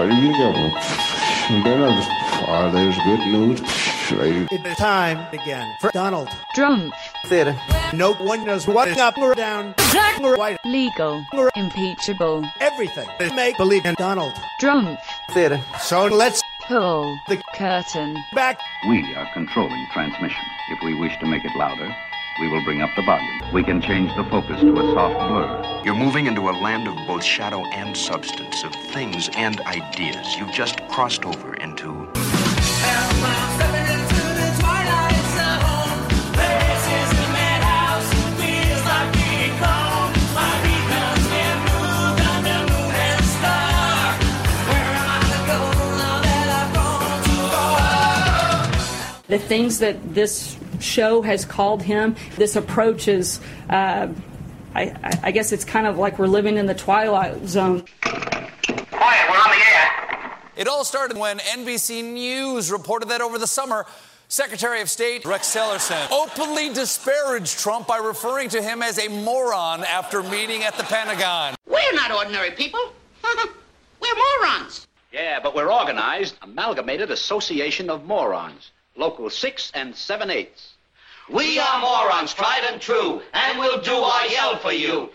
There's good news. It's time again for Donald Trump. Theater. No one knows what up or down, black or white, Legal. Impeachable. everything. Make believe in Donald Trump. Theater. So let's Pull the curtain. back. We are controlling transmission. If we wish to make it louder, we will bring up the volume. We can change the focus to a soft blur. You're moving into a land of both shadow and substance, of things and ideas. You've just crossed over into... The things that this show has called him, this approach is, I guess it's kind of like we're living in the Twilight Zone. Quiet, we're on the air. It all started when NBC News reported that over the summer, Secretary of State Rex Tillerson openly disparaged Trump by referring to him as a moron after meeting at the Pentagon. We're not ordinary people. We're morons. Yeah, but we're organized, Amalgamated Association of Morons. Local 6 and 7/8. We are morons, tried and true, and we'll do our yell for you.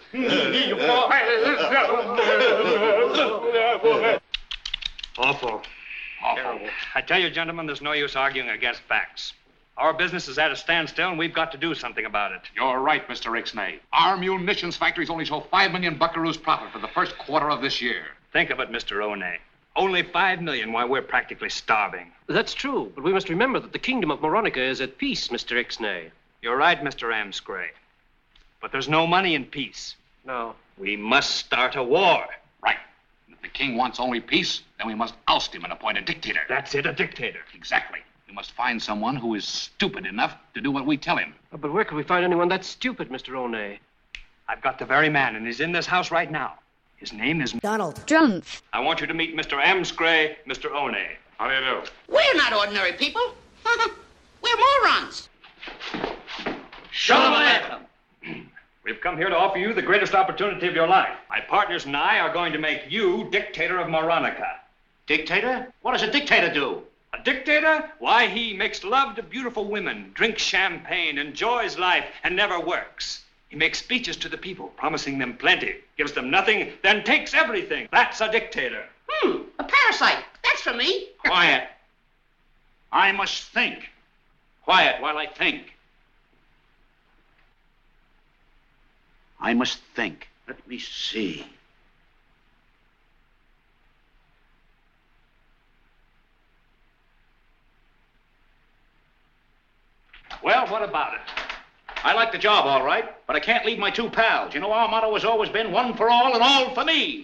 Awful. Terrible. I tell you, gentlemen, there's no use arguing against facts. Our business is at a standstill, and we've got to do something about it. You're right, Mr. Ixnay. Our munitions factories only show 5 million buckaroos profit for the first quarter of this year. Think of it, Mr. Onay. Only 5 million while we're practically starving. That's true, but we must remember that the kingdom of Moronica is at peace, Mr. Ixnay. You're right, Mr. Amscray. But there's no money in peace. No. We must start a war. Right. If the king wants only peace, then we must oust him and appoint a dictator. That's it, a dictator. Exactly. We must find someone who is stupid enough to do what we tell him. Oh, but where could we find anyone that stupid, Mr. Onay? I've got the very man, and he's in this house right now. His name is Donald Trump. I want you to meet Mr. Amscray, Mr. Onay. How do you do? We're not ordinary people. We're morons. Shalom Aleichem. We've come here to offer you the greatest opportunity of your life. My partners and I are going to make you dictator of Moronica. Dictator? What does a dictator do? A dictator? Why, he makes love to beautiful women, drinks champagne, enjoys life, and never works. He makes speeches to the people, promising them plenty, gives them nothing, then takes everything. That's a dictator. A parasite. That's for me. Quiet. I must think. Quiet while I think. I must think. Let me see. Well, what about it? I like the job, all right, but I can't leave my 2 pals. You know, our motto has always been one for all and all for me.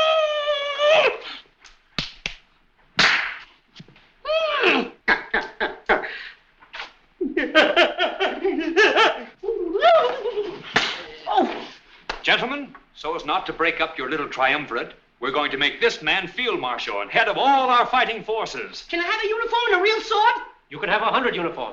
Gentlemen, so as not to break up your little triumvirate, we're going to make this man field marshal and head of all our fighting forces. Can I have a uniform and a real sword? You could have 100 uniforms.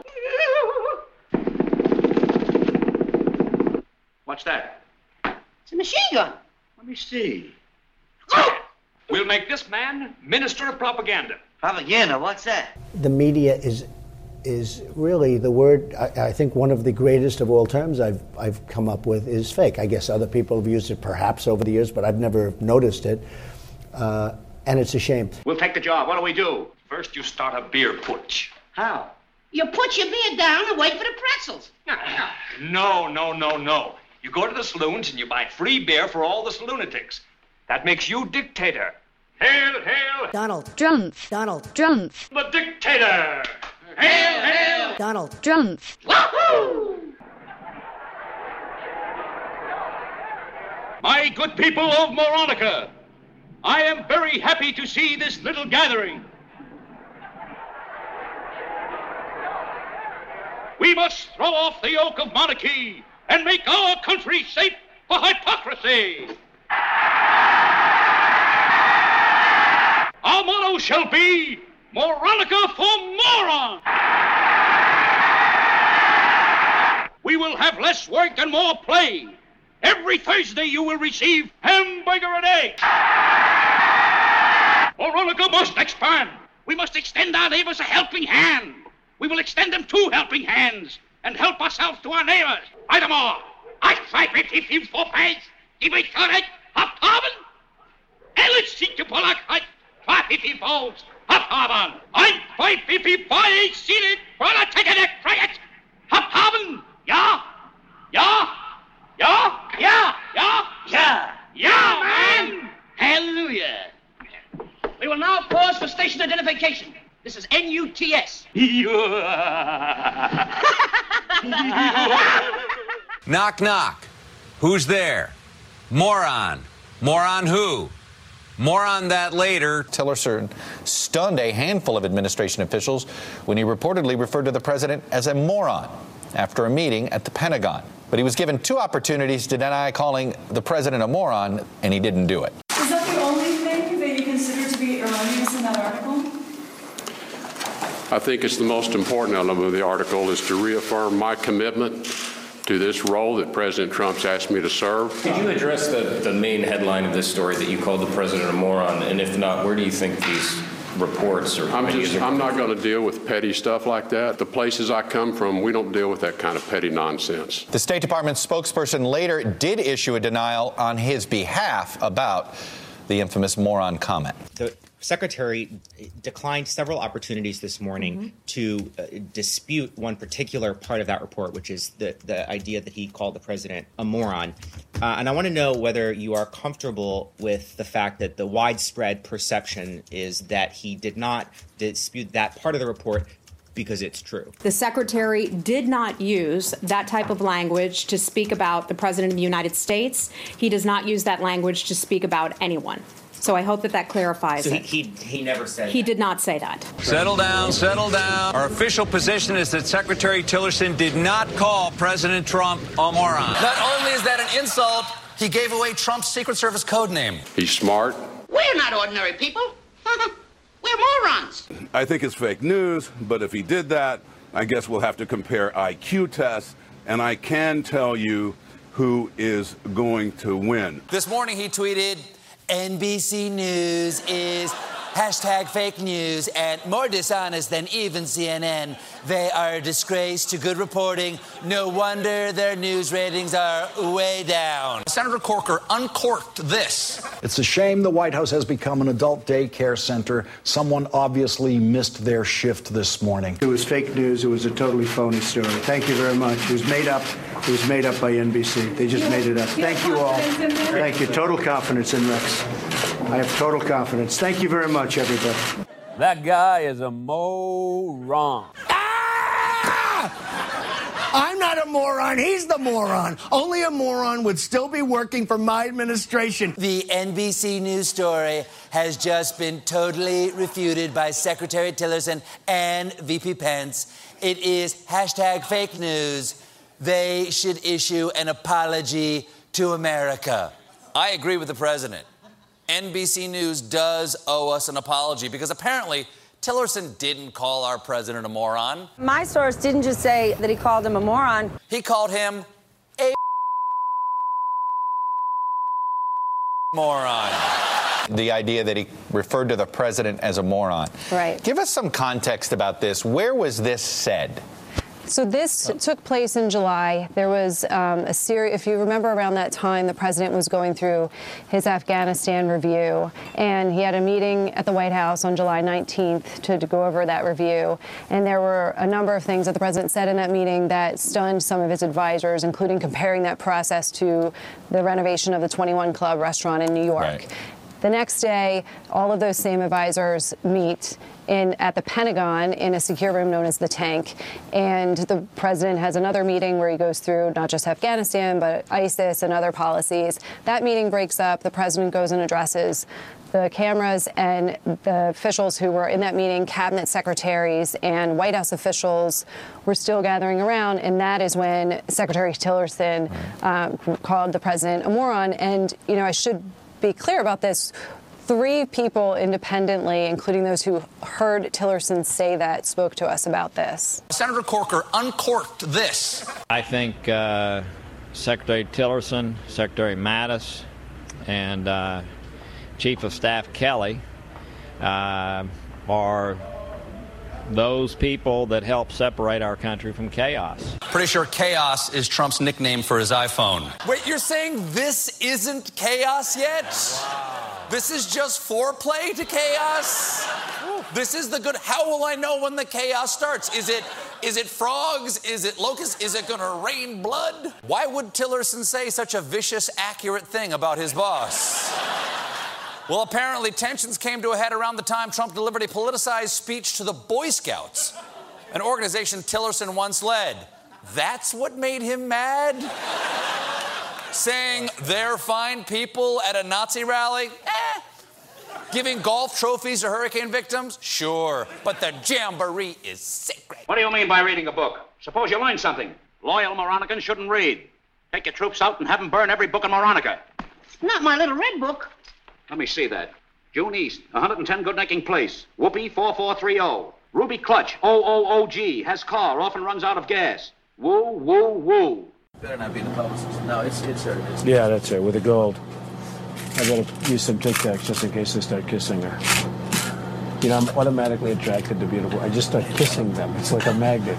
What's that? It's a machine gun. Let me see. We'll make this man minister of propaganda. Propaganda, what's that? The media is really the word. I think one of the greatest of all terms I've come up with is fake. I guess other people have used it perhaps over the years, but I've never noticed it. And it's a shame. We'll take the job. What do we do? First, you start a beer putsch. How? You put your beer down and wait for the pretzels. No. You go to the saloons and you buy free beer for all the lunatics. That makes you dictator. Hail, hail! Donald Trump. Donald Trump. The dictator! Hail, hail! Donald Trump. Woohoo! My good people of Moronica, I am very happy to see this little gathering. We must throw off the yoke of monarchy and make our country safe for hypocrisy. Our motto shall be, Moronica for morons. We will have less work and more play. Every Thursday you will receive hamburger and eggs. Veronica must expand. We must extend our neighbors a helping hand. We will extend them 2 helping hands and help ourselves to our neighbors. Item all. I try 50 for face. Die mich korrekt abhaben. Alles sieht die Polakheit. 50 volts abhaben. Ein 50 volts sieht die Polakheit Freiheit abhaben. Ja. Ja. Ja. Ja. Ja. Ja. Ja, man. Hallelujah. We will now pause for station identification. This is NUTS. Knock, knock. Who's there? Moron. Moron who? More on that later. Tillerson stunned a handful of administration officials when he reportedly referred to the president as a moron after a meeting at the Pentagon. But he was given 2 opportunities to deny calling the president a moron, and he didn't do it. Is that the only thing that you consider to be erroneous in that article? I think it's the most important element of the article is to reaffirm my commitment to this role that President Trump's asked me to serve. Could you address the main headline of this story that you called the president a moron? And if not, where do you think these reports or I'm not going to deal with petty stuff like that. The places I come from, we don't deal with that kind of petty nonsense. The State Department spokesperson later did issue a denial on his behalf about the infamous moron comment. The Secretary declined several opportunities this morning to dispute one particular part of that report, which is the idea that he called the president a moron. And I want to know whether you are comfortable with the fact that the widespread perception is that he did not dispute that part of the report because it's true. The Secretary did not use that type of language to speak about the President of the United States. He does not use that language to speak about anyone. So I hope that clarifies it. He never said He did not say that. Settle down, settle down. Our official position is that Secretary Tillerson did not call President Trump a moron. Not only is that an insult, he gave away Trump's Secret Service code name. He's smart. We're not ordinary people. We're morons. I think it's fake news, but if he did that, I guess we'll have to compare IQ tests, and I can tell you who is going to win. This morning he tweeted, NBC News is #fake news and more dishonest than even CNN. They are a disgrace to good reporting. No wonder their news ratings are way down. Senator Corker uncorked this. It's a shame the White House has become an adult daycare center. Someone obviously missed their shift this morning. It was fake news. It was a totally phony story. Thank you very much. It was made up. It was made up by NBC. They just made it up. Thank you all. Thank you. Total confidence in Rex. I have total confidence. Thank you very much, everybody. That guy is a moron. I'm not a moron. He's the moron. Only a moron would still be working for my administration. The NBC News story has just been totally refuted by Secretary Tillerson and VP Pence. It is #fake news. They should issue an apology to America. I agree with the president. NBC News does owe us an apology because apparently Tillerson didn't call our president a moron. My source didn't just say that he called him a moron. He called him a moron. The idea that he referred to the president as a moron. Right. Give us some context about this. Where was this said? So this took place in July. There was a series, if you remember around that time, the president was going through his Afghanistan review, and he had a meeting at the White House on July 19th to go over that review. And there were a number of things that the president said in that meeting that stunned some of his advisors, including comparing that process to the renovation of the 21 Club restaurant in New York. Right. The next day, all of those same advisors meet at the Pentagon in a secure room known as the Tank. And the president has another meeting where he goes through not just Afghanistan, but ISIS and other policies. That meeting breaks up. The president goes and addresses the cameras, and the officials who were in that meeting, cabinet secretaries and White House officials, were still gathering around. And that is when Secretary Tillerson called the president a moron. And, you know, I should be clear about this. 3 people independently, including those who heard Tillerson say that, spoke to us about this. Senator Corker uncorked this. I think Secretary Tillerson, Secretary Mattis, and Chief of Staff Kelly are those people that help separate our country from chaos. Pretty sure chaos is Trump's nickname for his iPhone. Wait, you're saying this isn't chaos yet? Wow. This is just foreplay to chaos? This is the good. How will I know when the chaos starts? Is it frogs? Is it locusts? Is it going to rain blood? Why would Tillerson say such a vicious, accurate thing about his boss? Well, apparently tensions came to a head around the time Trump delivered a politicized speech to the Boy Scouts, an organization Tillerson once led. That's what made him mad? Saying they're fine people at a Nazi rally? Giving golf trophies to hurricane victims? Sure, but the jamboree is sacred. What do you mean by reading a book? Suppose you learn something. Loyal Moronicans shouldn't read. Take your troops out and have them burn every book in Moronica. Not my little red book. Let me see that. June East, 110 Goodnecking Place. Whoopi, 4430. Ruby Clutch, OOOG. Has car, often runs out of gas. Woo, woo, woo. Better not be the publicist. No, it's her. Yeah, that's her, with the gold. I gotta use some Tic Tacs just in case they start kissing her. You know, I'm automatically attracted to beautiful. I just start kissing them. It's like a magnet.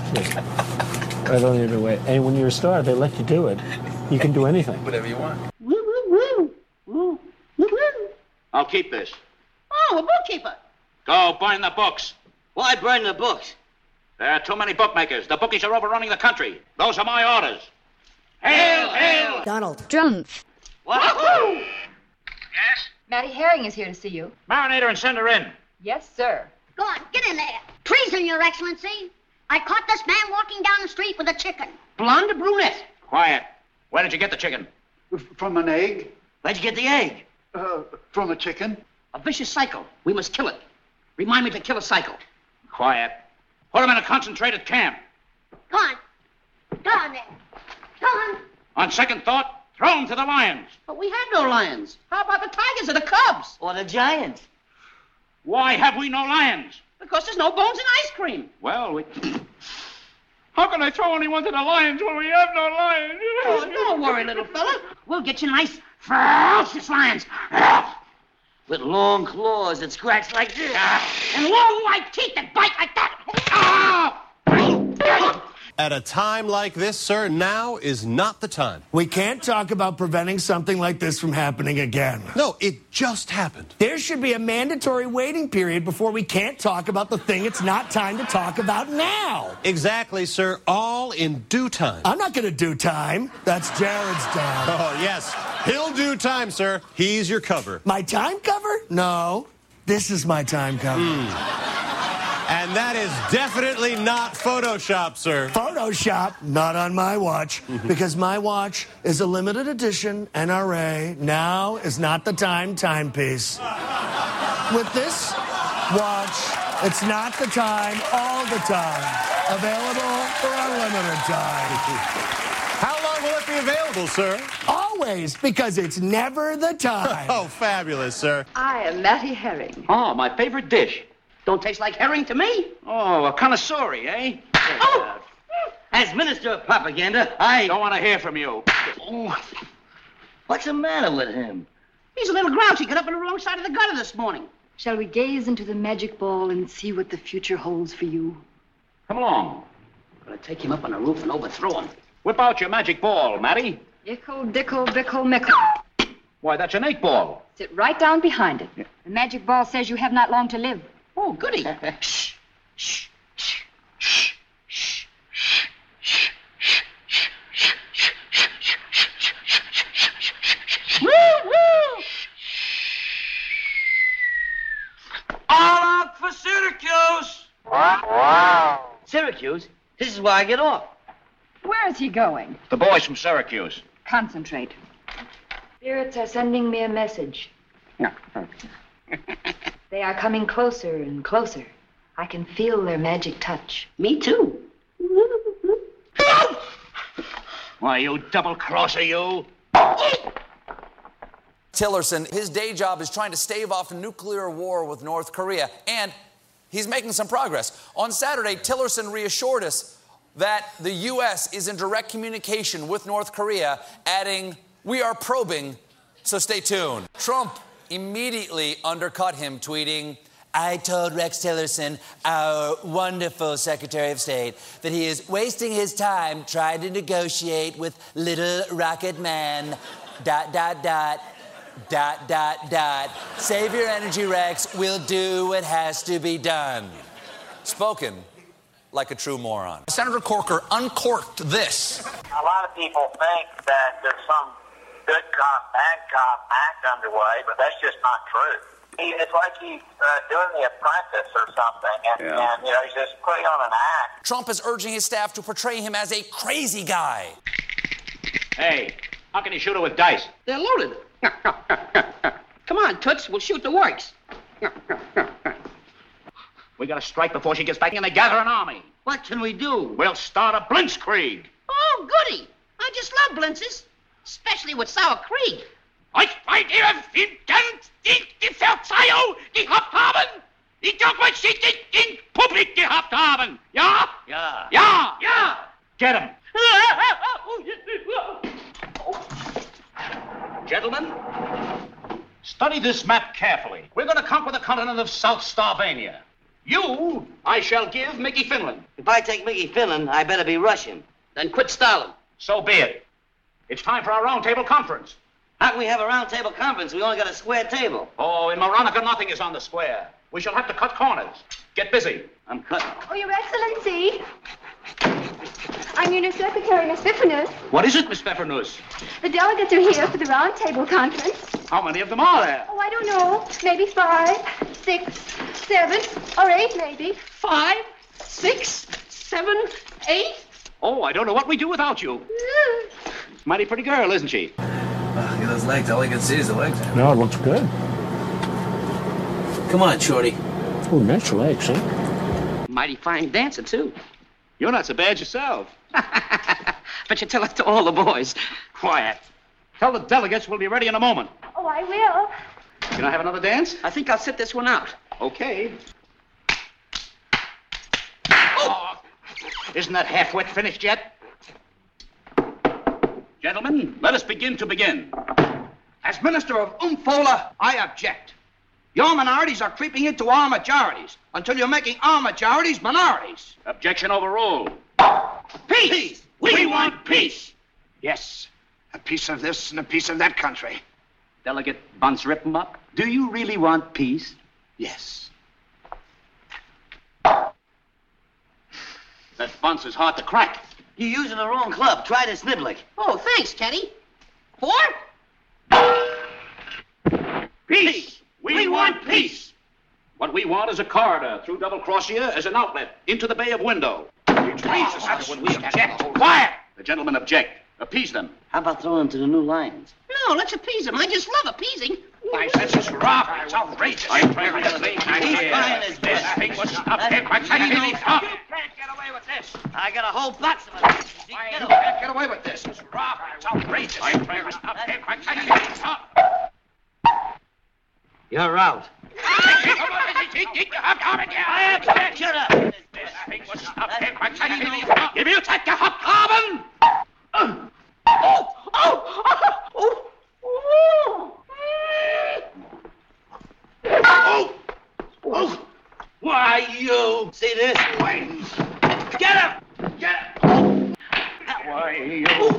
I don't even wait. And when you're a star, they let you do it. You can do anything. Whatever you want. Woo, woo, woo. Woo, woo, woo. I'll keep this. Oh, a bookkeeper. Go burn the books. Why burn the books? There are too many bookmakers. The bookies are overrunning the country. Those are my orders. Hail, hail! Donald Trump. What? Yes? Mattie Herring is here to see you. Marinator and send her in. Yes, sir. Go on, get in there. Treason, Your Excellency. I caught this man walking down the street with a chicken. Blonde or brunette? Quiet. Where did you get the chicken? From an egg. Where'd you get the egg? From a chicken. A vicious cycle. We must kill it. Remind me to kill a cycle. Quiet. Put him in a concentrated camp. Go on. Go on there. Go on. On second thought, throw him to the lions. But we have no lions. How about the tigers or the cubs? Or the giants. Why have we no lions? Because there's no bones in ice cream. Well, how can I throw anyone to the lions when we have no lions? Oh, don't worry, little fella. We'll get you nice, ferocious lions. With long claws that scratch like this. And long white teeth that bite like that. At a time like this, sir, now is not the time. We can't talk about preventing something like this from happening again. No, it just happened. There should be a mandatory waiting period before we can't talk about the thing it's not time to talk about now. Exactly, sir. All in due time. I'm not going to do time. That's Jared's time. Oh, yes. He'll do time, sir. He's your cover. My time cover? No. This is my time cover. And that is definitely not Photoshop, sir. Photoshop? Not on my watch. Because my watch is a limited edition NRA. Now is not the timepiece. With this watch, it's not the time all the time. Available for unlimited time. How long will it be available, sir? Always, because it's never the time. Oh, fabulous, sir. I am Mattie Herring. Oh, my favorite dish. Don't taste like herring to me. Oh, a connoisseur, eh? Oh! As Minister of Propaganda, I don't want to hear from you. Oh. What's the matter with him? He's a little grouchy. Got up on the wrong side of the gutter this morning. Shall we gaze into the magic ball and see what the future holds for you? Come along. I'm gonna take him up on the roof and overthrow him. Whip out your magic ball, Mattie. Ickle, dickle, bickle, mickle. Why, that's an 8-ball. Sit right down behind it. The magic ball says you have not long to live. Oh, goody. Shh. Shh. Shh. Shh. Shh. Shh. Woo, woo. All out for Syracuse. Wow. Syracuse? This is where I get off. Where is he going? The boys from Syracuse. Concentrate. Spirits are sending me a message. They are coming closer and closer. I can feel their magic touch. Me too. Why, you double-crosser, you. Tillerson, his day job is trying to stave off a nuclear war with North Korea, and he's making some progress. On Saturday, Tillerson reassured us that the U.S. is in direct communication with North Korea, adding, "We are probing, so stay tuned." Trump immediately undercut him, tweeting, "I told Rex Tillerson, our wonderful Secretary of State, that he is wasting his time trying to negotiate with little rocket man, ... Save your energy, Rex. We'll do what has to be done." Spoken like a true moron. Senator Corker uncorked this. A lot of people think that there's some good cop, bad cop act underway, but that's just not true. It's like he's doing The Apprentice or something, and you know, he's just putting on an act. Trump is urging his staff to portray him as a crazy guy. Hey, how can you shoot her with dice? They're loaded. Come on, Toots, we'll shoot the works. We gotta strike before she gets back in and gather an army. What can we do? We'll start a blitzkrieg. Oh, goody. I just love blintzes, especially with sour cream. Ich bei dir finden die Verzeihung gehabt haben, die doch was sie in Publik gehabt haben. Ja? Ja. Ja. Ja. Get him. Gentlemen, study this map carefully. We're going to conquer the continent of South Starvania. You, I shall give Mickey Finland. If I take Mickey Finland, I better be Russian. Then quit Stalin. So be it. It's time for our roundtable conference. How can we have a roundtable conference? We only got a square table. Oh, in Moronica, nothing is on the square. We shall have to cut corners. Get busy. I'm cutting. Oh, Your Excellency. I'm your new secretary, Miss Pfeffernuss. What is it, Miss Pfeffernuss? The delegates are here for the roundtable conference. How many of them are there? Oh, I don't know. Maybe 5, 6, 7, or 8, maybe. 5, 6, 7, 8? Oh, I don't know what we'd do without you. Mighty pretty girl, isn't she? Look at those legs. All I can see is the legs. No, it looks good. Come on, Shorty. Oh, nice legs, huh? Mighty fine dancer, too. You're not so bad yourself. But you tell it to all the boys. Quiet. Tell the delegates we'll be ready in a moment. Oh, I will. Can I have another dance? I think I'll sit this one out. Okay. Oh, isn't that half-wit finished yet? Gentlemen, let us begin to begin. As Minister of Umfola, I object. Your minorities are creeping into our majorities until you're making our majorities minorities. Objection overruled. Peace! We want peace! Yes. A piece of this and a piece of that country. Delegate Bunce Rippenbuck, do you really want peace? Yes. That Bunce is hard to crack. You're using the wrong club. Try this Niblick. Oh, thanks, Teddy. 4? Peace! We want peace! What we want is a corridor through Double Crossier as an outlet into the Bay of Window. Which leaves us when we object. Quiet! The gentlemen object. Appease them. How about throwing them to the new lions? No, let's appease them. I just love appeasing. Why, that's just rough. It's outrageous. I'm trying to think. This thing was up there. You can't get away with this. I got a whole box of it. You can't get away with this. It's rough. It's outrageous. I'm trying to stop there. You're out. I object. Shut up. This thing was up there. If you take the hot carbon. Why, you... See this? Get him! Get him! Why, you...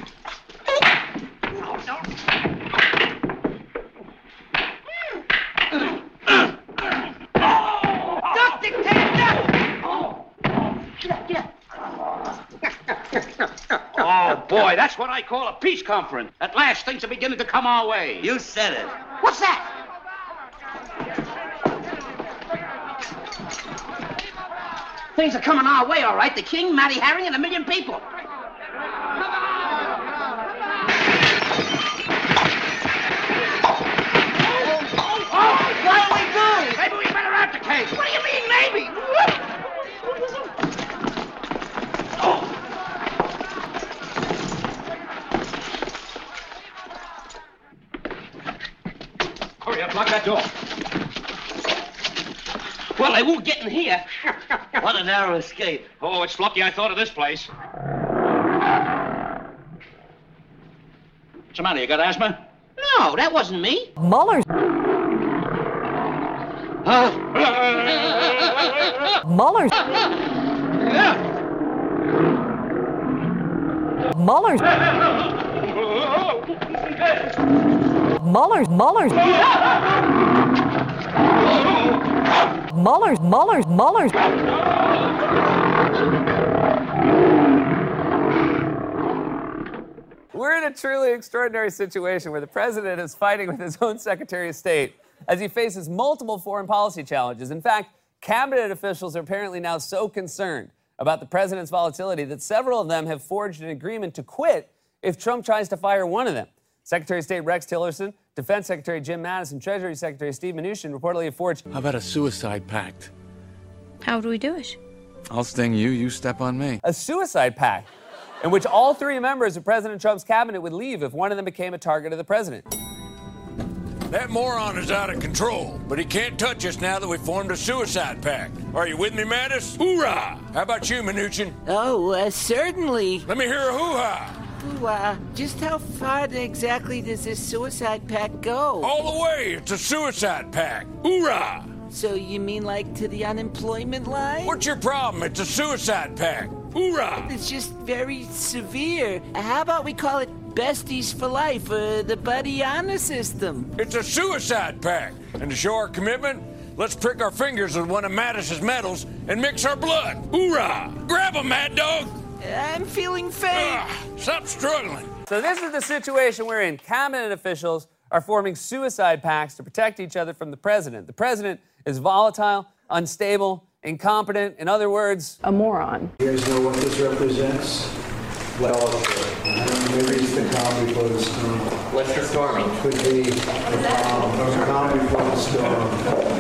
Duck, dictator, duck! Oh, boy, that's what I call a peace conference. At last, things are beginning to come our way. You said it. What's that? Things are coming our way, all right. The king, Matty Herring, and 1 million people. What do we do? Maybe we better abdicate. What do you mean, maybe? Hurry up, lock that door. Well, they won't get in here. What a narrow escape. Oh, it's lucky I thought of this place. What's the matter? You got asthma? No, that wasn't me. Mueller's Mueller's. Mueller's. Mueller's. Mueller's. We're in a truly extraordinary situation where the president is fighting with his own Secretary of State as he faces multiple foreign policy challenges. In fact, cabinet officials are apparently now so concerned about the president's volatility that several of them have forged an agreement to quit if Trump tries to fire one of them. Secretary of State Rex Tillerson, Defense Secretary Jim Mattis, and Treasury Secretary Steve Mnuchin reportedly have forged... How about a suicide pact? How do we do it? I'll sting you, you step on me. A suicide pact in which all three members of President Trump's cabinet would leave if one of them became a target of the president. That moron is out of control, but he can't touch us now that we formed a suicide pact. Are you with me, Mattis? Hoorah! How about you, Mnuchin? Oh, certainly. Let me hear a hoo-ha. Just how far exactly does this suicide pact go? All the way. It's a suicide pact. Hoorah! So you mean like to the unemployment line? What's your problem? It's a suicide pact. Hoorah! It's just very severe. How about we call it Besties for Life, the Buddy Honor System? It's a suicide pact. And to show our commitment, let's prick our fingers with one of Mattis's medals and mix our blood. Hoorah! Grab him, Mad Dog! I'm feeling faint. Stop struggling. So this is the situation we're in. Cabinet officials are forming suicide pacts to protect each other from the president. The president is volatile, unstable, incompetent. In other words, a moron. You guys know what this represents? Well, maybe it's the calm before the storm. What's the storming? Could be the calm before the storm.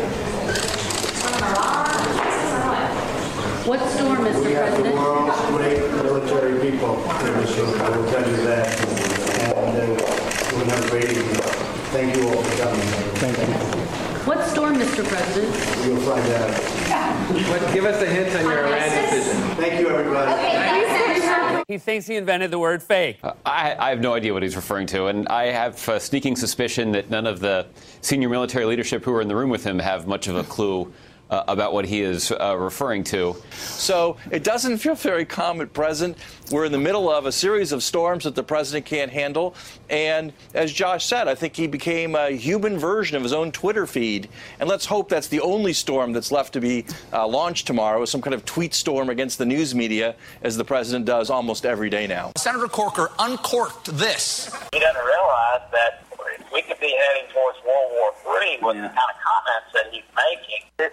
What storm, Mr. We have the President? world's great military people in this room. I will tell you that. And we'll have a great evening. Thank you all for coming. Thank you. What storm, Mr. President? You'll find out. Give us a hint on your Iran decision. Thank you, everybody. he thinks he invented the word fake. I have no idea what he's referring to, and I have a sneaking suspicion that none of the senior military leadership who are in the room with him have much of a clue about what he is referring to. So it doesn't feel very calm at present. We're in the middle of a series of storms that the president can't handle. And as Josh said, I think he became a human version of his own Twitter feed. And let's hope that's the only storm that's left to be launched tomorrow, some kind of tweet storm against the news media, as the president does almost every day now. Senator Corker uncorked this. He doesn't realize that we could be heading towards World War III with the kind of comments that he's making.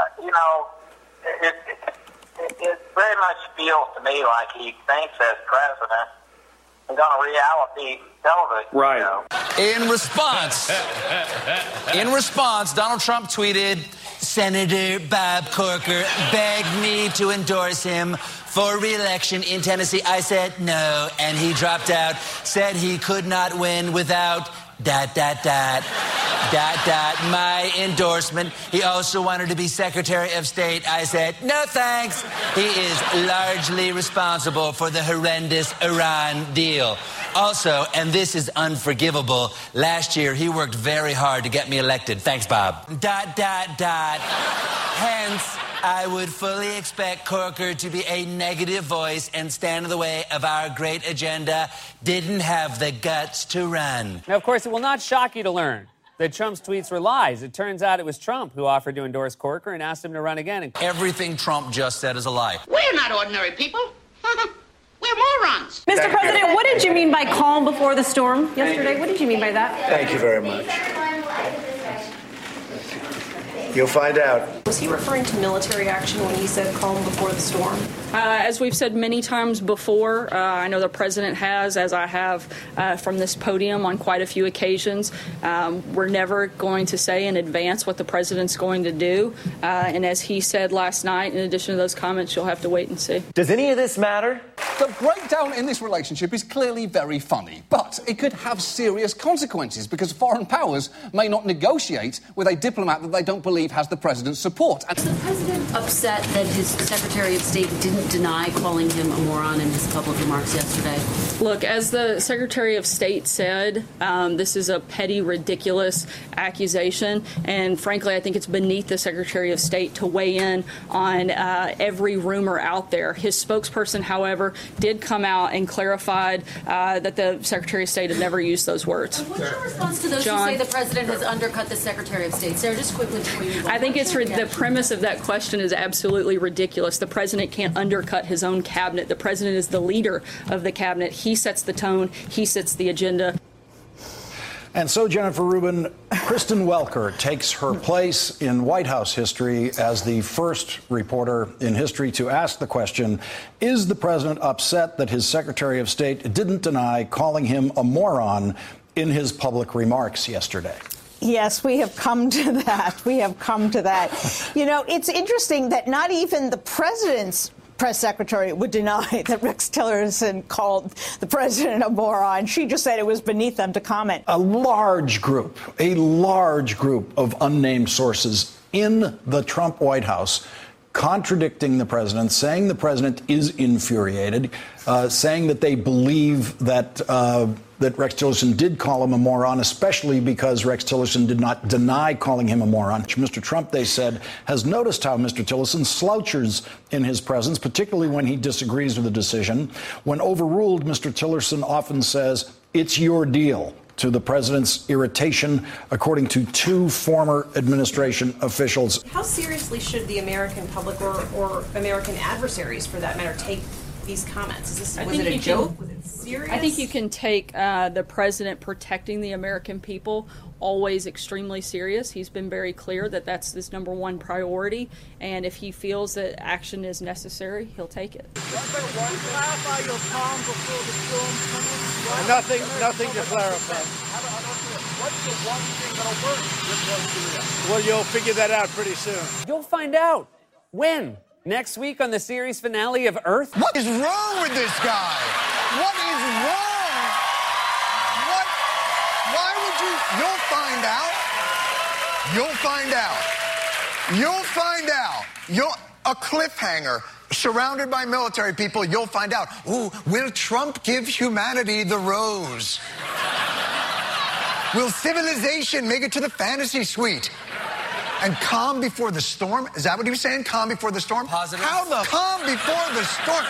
It very much feels to me like he thinks as president he's on a reality television show. In response, Donald Trump tweeted, Senator Bob Corker begged me to endorse him for re-election in Tennessee. I said no, and he dropped out, said he could not win without ... my endorsement. He also wanted to be Secretary of State. I said, no thanks. He is largely responsible for the horrendous Iran deal. Also, and this is unforgivable, last year he worked very hard to get me elected. Thanks, Bob. ... Hence, I would fully expect Corker to be a negative voice and stand in the way of our great agenda. Didn't have the guts to run. Now, of course, it will not shock you to learn that Trump's tweets were lies. It turns out it was Trump who offered to endorse Corker and asked him to run again. Everything Trump just said is a lie. We're not ordinary people. We're morons. Mr. President, what did you mean by calm before the storm yesterday? What did you mean by that? Thank you very much. You'll find out. Was he referring to military action when he said calm before the storm? As we've said many times before, I know the president has, as I have from this podium on quite a few occasions. We're never going to say in advance what the president's going to do. And as he said last night, in addition to those comments, you'll have to wait and see. Does any of this matter? The breakdown in this relationship is clearly very funny, but it could have serious consequences because foreign powers may not negotiate with a diplomat that they don't believe has the president's support. support. Is the president upset that his Secretary of State didn't deny calling him a moron in his public remarks yesterday? Look, as the Secretary of State said, this is a petty, ridiculous accusation, and frankly, I think it's beneath the Secretary of State to weigh in on every rumor out there. His spokesperson, however, did come out and clarified that the Secretary of State had never used those words. What's your response to those who say the president has undercut the Secretary of State? Sarah, just quickly before you move on. I think the premise of that question is absolutely ridiculous. The president can't undercut his own cabinet. The president is the leader of the cabinet. He sets the tone. He sets the agenda. And so, Jennifer Rubin, Kristen Welker takes her place in White House history as the first reporter in history to ask the question, is the president upset that his Secretary of State didn't deny calling him a moron in his public remarks yesterday? Yes, we have come to that. We have come to that. You know, it's interesting that not even the president's press secretary would deny that Rex Tillerson called the president a moron. She just said it was beneath them to comment. A large group of unnamed sources in the Trump White House contradicting the president, saying the president is infuriated, saying that they believe that that Rex Tillerson did call him a moron, especially because Rex Tillerson did not deny calling him a moron. Mr. Trump, they said, has noticed how Mr. Tillerson slouches in his presence, particularly when he disagrees with a decision. When overruled, Mr. Tillerson often says, "It's your deal," to the president's irritation, according to two former administration officials. How seriously should the American public or American adversaries, for that matter, take these comments? Was it a joke? Was it serious? I think you can take the president protecting the American people always extremely serious. He's been very clear that that's his number one priority, and if he feels that action is necessary, he'll take it. Nothing to clarify. What's the one thing that'll work with North Korea? Well, you'll figure that out pretty soon. You'll find out. When? Next week on the series finale of Earth? What is wrong with this guy? What is wrong? What? Why would you? You'll find out. You'll find out. You'll find out. A cliffhanger surrounded by military people. You'll find out. Ooh, will Trump give humanity the rose? Will civilization make it to the fantasy suite? And calm before the storm? Is that what he was saying? Calm before the storm? Positive. How the calm before the storm?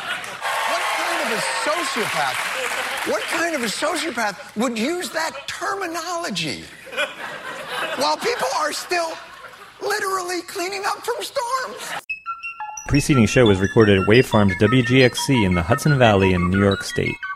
What kind of a sociopath would use that terminology while people are still literally cleaning up from storms? The preceding show was recorded at Wave Farms WGXC in the Hudson Valley in New York State.